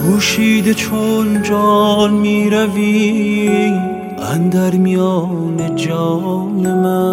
پوشیده چون جان می روی اندر میان جان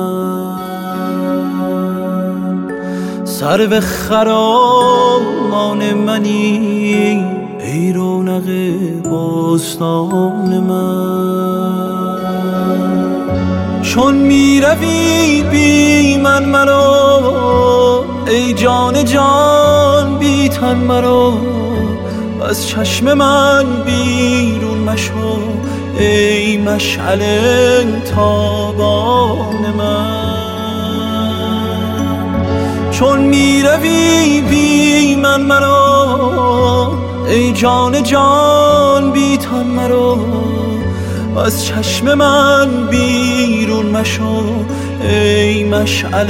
من، سرو خرامان منی ای رونق باستان من. چون می روی بی من مرا ای جان جان بی تن مرا، از چشم من بیرون مشو ای مشعل تابان من. چون می روی بی من مرا ای جان جان بی تن مرا، از چشم من بیرون مشو ای مشعل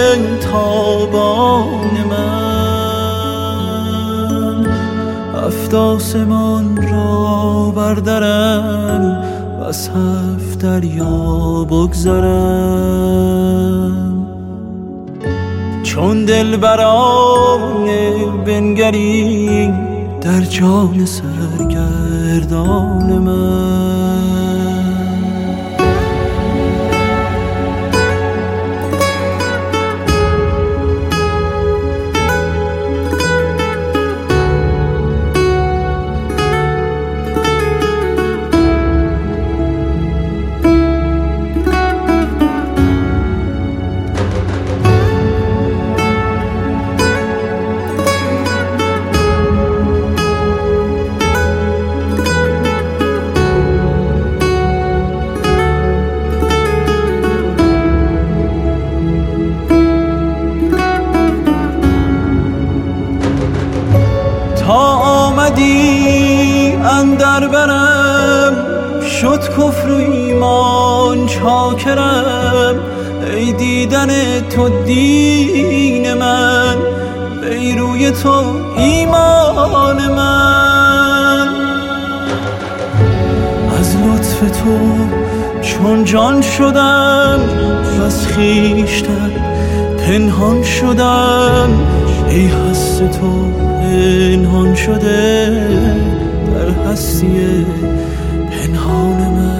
تابان من. هفت آسمان را بردرم و از هفت دریا بگذرم، چون دلبران بنگری در جان سرگردان من. تا آمدی اندر برم شد کفر و ایمان چاکرم، ای دیدن تو دین من ای روی تو ایمان من. از لطف تو چون جان شدم از خویشتن پنهان شدم، ای هست تو پنهان شده در هستی پنهان من.